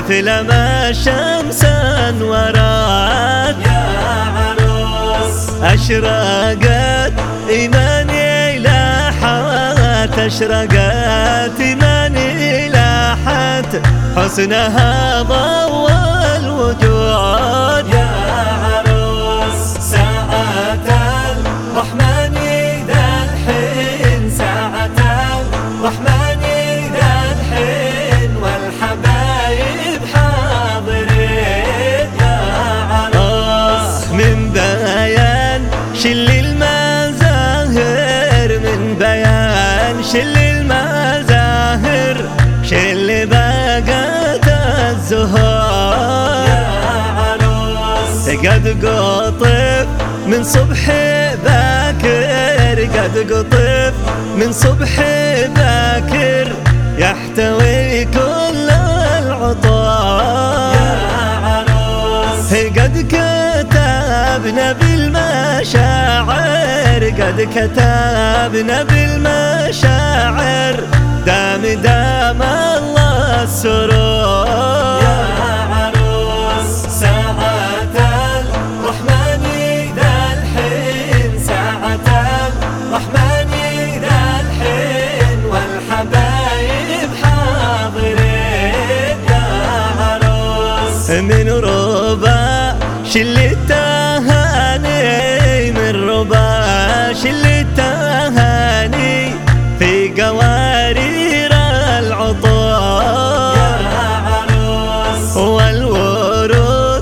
مثل ما الشمس انورت يا عروس. أشرقت إيماني لاحت، أشرقت إيماني لاحت، حسنها ضوى الوجود. يا عروس ساعة الرحمن ذا الحين، ساعة الرحمن ذا الحين، والحبايب حاضرين. يا عروس من بيان شل المزاهر، من بيان شل المزاهر، شل باقت الزهور. يا عروس قد قطف من صبح باكر، قد قطف من صبح باكر، يحتوي كل العطور. يا عروس قد كتبنا بالمشاعر، قد كتبنا بالمشاعر، دام الله السرور. يا عروس ساعة الرحمن ذا الحين، ساعة الرحمن ذا الحين، والحبايب حاضرين. يا عروس من ربا شل التهاني، من ربا شل التهاني، في قوارير العطور. يا عروس والورود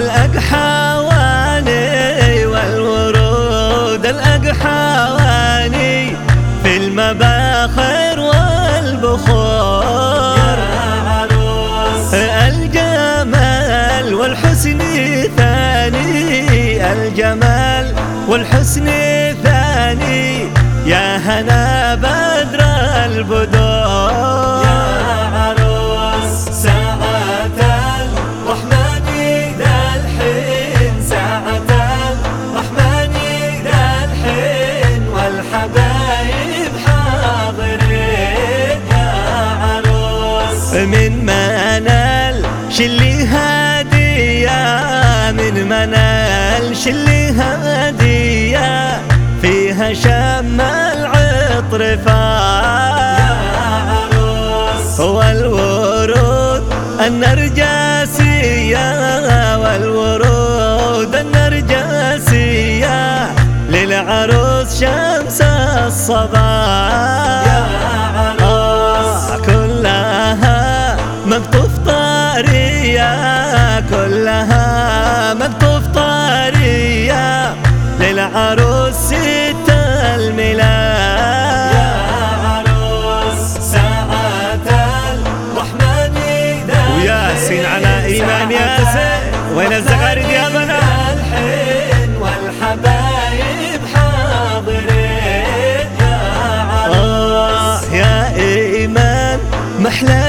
الأقحواني، والورود الأقحواني، في المباخر والبخور. يا عروس الجمال والحسن ثاني، الجمال والحسن ثاني، يا هنا بدر البدور. يا عروس ساعة الرحمن ذا الحين، ساعة الرحمن ذا الحين، والحبايب حاضرين. يا عروس من منال شلي هدية، من منال شلي هدية، فيها شم العطر فات. يا عروس والورود النرجسية، والورود النرجسية، للعروس شمس الصباح. يا عروس كلها مقطوف طارية، كلها مقطوف طارية، للعروس ست الميلاد. يا عروس ساعة الرحمن ذا وياسين على إيمان ياسين، وين الزغاريد يا بنات؟ الحين، والحبايب حاضرين. يا عروس يا إيمان محلى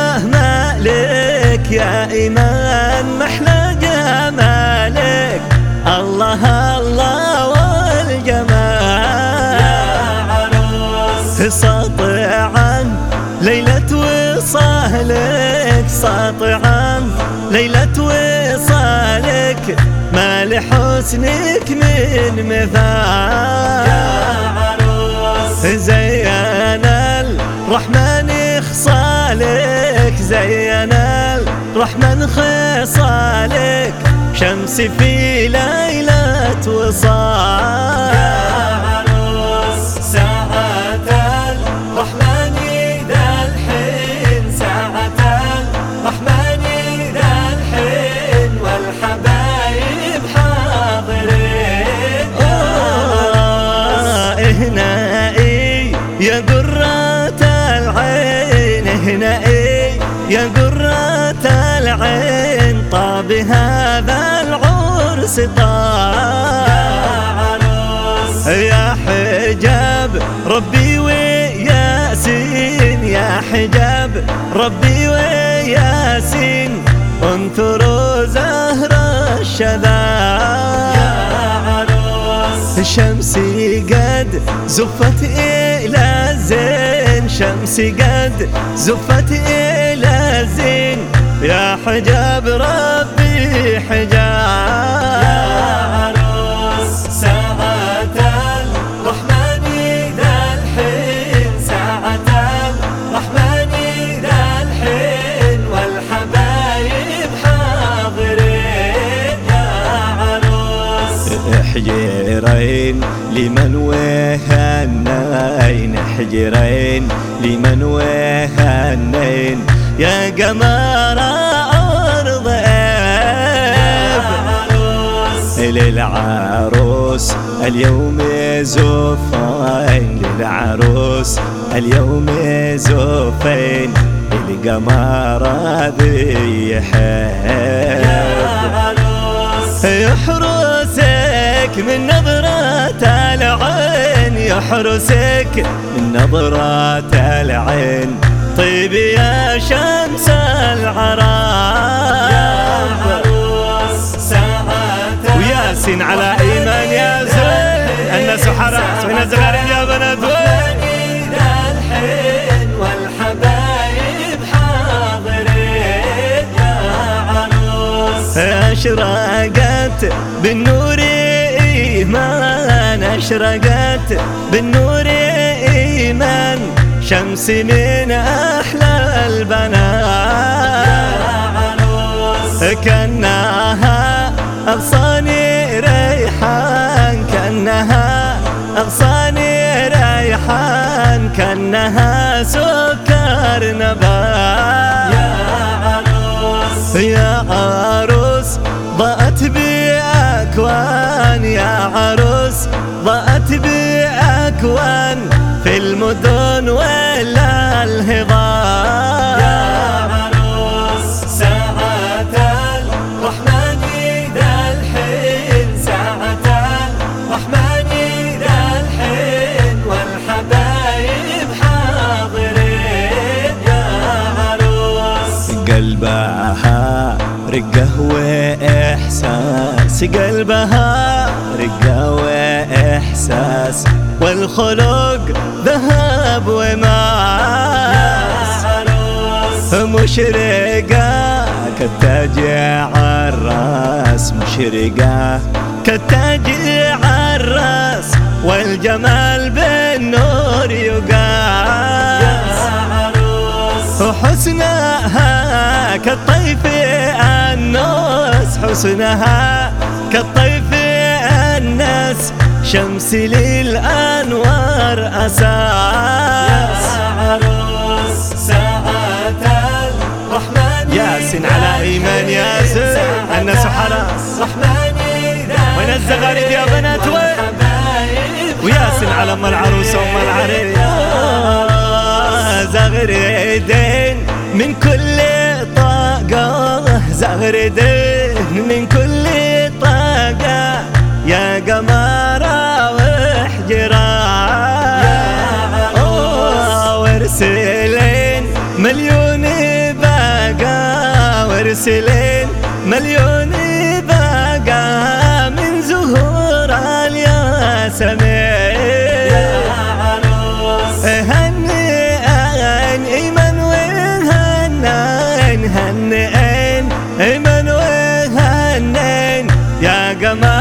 جمالك، يا إيمان محلى جمالك، الله الله والجمال. يا عروس ساطعا ليلة وصالك، ساطعا ليلة وصالك، ما لحسنك من مثال. يا عروس زين الرحمن خصالك، زين الرحمن خصالك، شمس في ليلة وصال. يا عروس ساعة الرحمن ذا الحين، ساعة الرحمن ذا الحين، والحبايب حاضرين. يا عروس اهنائي يا قرة العين، اهنائي يا قرة العين، طاب هذا العرس طاب. يا عروس يا حجاب ربي وياسين، يا حجاب ربي وياسين، انثروا زهر الشذا. يا عروس شمسي قد زفت إلى الزين، شمسي قد زفت إلى الزين، يا حجاب ربي حجاب. يا عروس ساعة الرحمن ذا الحين، ساعة الرحمن ذا الحين، والحبايب حاضرين. يا عروس حجرين لمن وهنين، حجرين لمن وهنين، يا قمر أرض للعروس اليوم زوفين، للعروس اليوم زوفين، القمر ذي يحب يحرسك من نظرة العين، يحرسك من نظرة العين، طيب يا شمس العرب. يا عروس ساعة وياسين على إيمان يا زين، الناس حرس وين الزغارين يا بنات وين. ذا الحين والحبايب حاضرين. يا عروس أشرقت بالنور إيمان، أشرقت بالنور إيمان، شمس من أحلى البنات. يا عروس كأنها أغصاني ريحان، كأنها أغصاني ريحان، كأنها سكر نبات. يا عروس يا عروس ضاءت بأكوان، يا عروس ضاءت بأكوان، في المدن ولا الهضاب. يا عروس ساعة الرحمن ذا الحين، ساعة الرحمن ذا الحين، والحبايب حاضرين. يا عروس قلبها رقة وإحساس، قلبها رقة وإحساس، والخلق ذهب وماس. مشرقة كالتاج عالراس، مشرقة كالتاج عالراس، والجمال بالنور يقاس. وحسنها كالطيف الناس، حسنها كالطيف الناس، شمس للأنوار أساس. يا عروس ساعة الرحمن ياسين على إيمان ياسين، الناس حرس وين الزغاريد يا بنات وين. وياسين على أم العروس وأم العريس، زغريدين من كل طاقة، زغريدين من كل طاقة، يا قمارة وحجران. وارسلين مليون باقة، وارسلين مليون باقة، من زهور الياسمين. هنئين إيمن وهنين، هنئين إيمن وهنين، يا قمر